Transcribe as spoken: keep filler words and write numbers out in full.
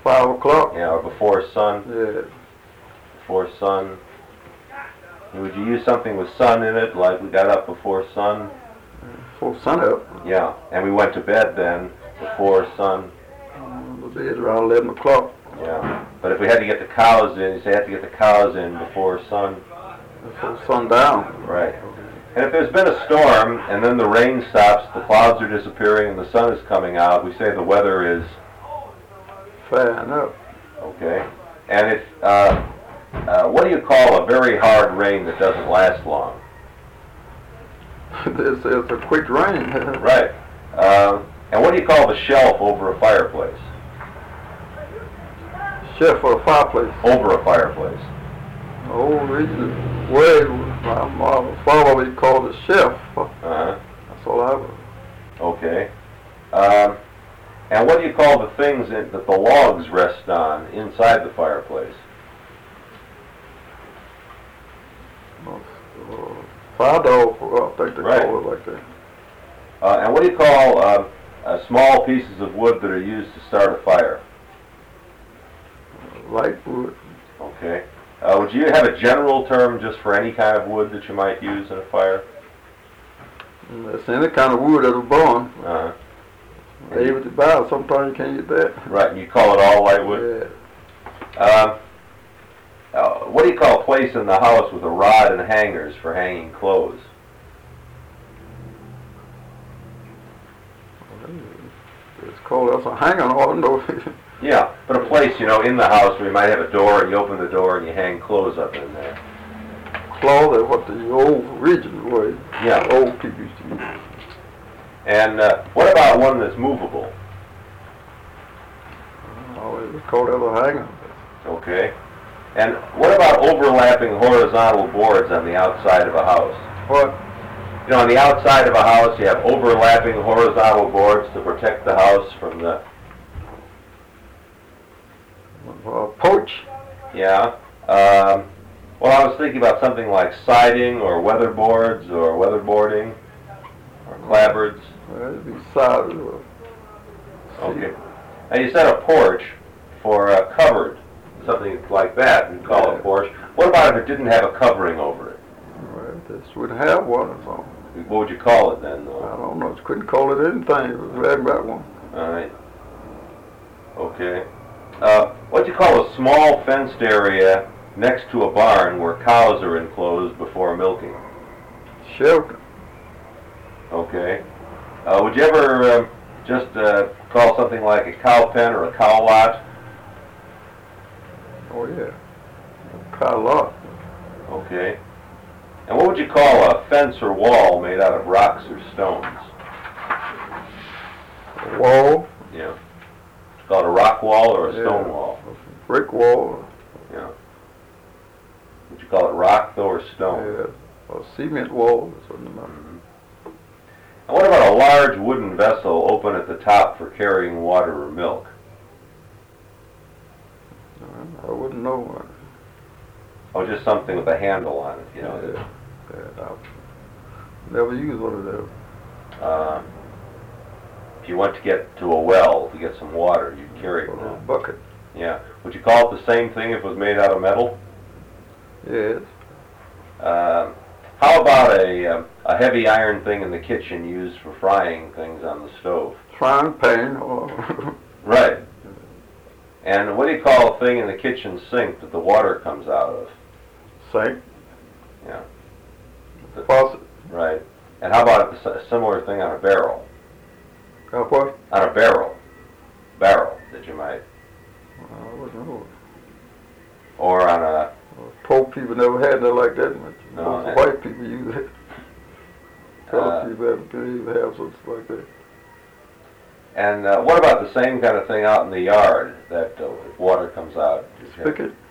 five o'clock. Yeah, or before sun. Yeah. Before sun. Would you use something with sun in it, like we got up before sun? Before sun up. Yeah, and we went to bed then, before sun. Um, the bed around eleven o'clock. Yeah, but if we had to get the cows in, you say you have to get the cows in before sun. Before sundown. Right. And if there's been a storm, and then the rain stops, the clouds are disappearing, and the sun is coming out, we say the weather is... Fair enough. Okay. And if, uh, uh, what do you call a very hard rain that doesn't last long? This is a quick rain. Right. Uh, and what do you call the shelf over a fireplace? Chef for a fireplace. Over a fireplace. Oh, reason way my mom, father we called it chef. Uh-huh. That's all I was. Okay. Um, and what do you call the things that, that the logs rest on inside the fireplace? Uh, fire dog, I think they Right. call it like that. Uh, and what do you call uh, uh, small pieces of wood that are used to start a fire? Light wood. Okay. Uh, would you have a general term just for any kind of wood that you might use in a fire? That's any kind of wood that'll burn. Uh-huh. Able to buy, sometimes you can't get that. Right, and you call it all white wood? Yeah. Um, uh, what do you call a place in the house with a rod and hangers for hanging clothes? It's called, that's a hanging on, though. Yeah, but a place, you know, in the house where you might have a door and you open the door and you hang clothes up in there. Cloth, that's what the old region was. Yeah. Old people used to use. And uh, what about one that's movable? Oh, it's called that a hanger. Okay. And what about overlapping horizontal boards on the outside of a house? What? You know, on the outside of a house, you have overlapping horizontal boards to protect the house from the... Uh, porch. Yeah. Um, well, I was thinking about something like siding or weatherboards or weatherboarding or clapboards. Uh, it'd be side. Uh, Okay. Now you said a porch for a cupboard, something like that, and call it a porch. What about if it didn't have a covering over it? Well, this would have one or something. What would you call it then, I though? don't know. Just couldn't call it anything. It was hadn't got one. All right. Okay. Uh, what do you call a small fenced area next to a barn where cows are enclosed before milking? Shelter. Okay. Uh, would you ever uh, just uh, call something like a cow pen or a cow lot? Oh yeah. Quite a lot. Okay. And what would you call a fence or wall made out of rocks or stones? A wall. Yeah. It's called a rock wall or a stone Yeah. wall? Brick wall. Yeah. Would you call it rock though or stone? Yeah. A cement wall. That's what it meant. Mhm. And what about a large wooden vessel open at the top for carrying water or milk? I wouldn't know. Oh, just something with a handle on it, you know. Yeah. Yeah. I've never used one of those. Uh, if you went to get to a well to get some water, you'd carry it. Or a now. bucket. Yeah. Would you call it the same thing if it was made out of metal? Yes. Uh, how about a, um, a heavy iron thing in the kitchen used for frying things on the stove? Frying pan or Right. And what do you call a thing in the kitchen sink that the water comes out of? sink. Yeah. Faucet. Right. And how about a s- similar thing on a barrel? Got what? On a barrel. Barrel that you might. I wouldn't know. Or on a... Poor people never had nothing like that much. No, Most that- white people use it. Color Uh, people have, they even have something like that. And uh, what about the same kind of thing out in the yard that uh, water comes out? Spigot.